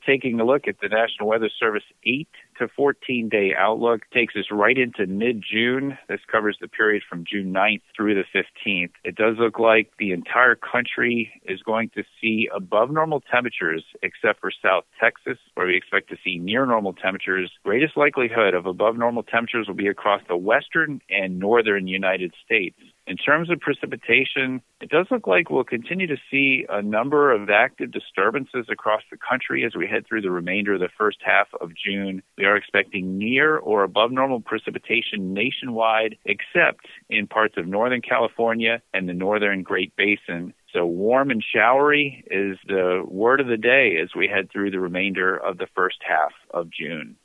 Taking a look at the National Weather Service 8 to 14-day outlook takes us right into mid-June. This covers the period from June 9th through the 15th. It does look like the entire country is going to see above normal temperatures except for South Texas, where we expect to see near normal temperatures. Greatest likelihood of above normal temperatures will be across the western and northern United States. In terms of precipitation, it does look like we'll continue to see a number of active disturbances across the country as we head through the remainder of the first half of June. We are expecting near or above normal precipitation nationwide, except in parts of Northern California and the northern Great Basin. So warm and showery is the word of the day as we head through the remainder of the first half of June.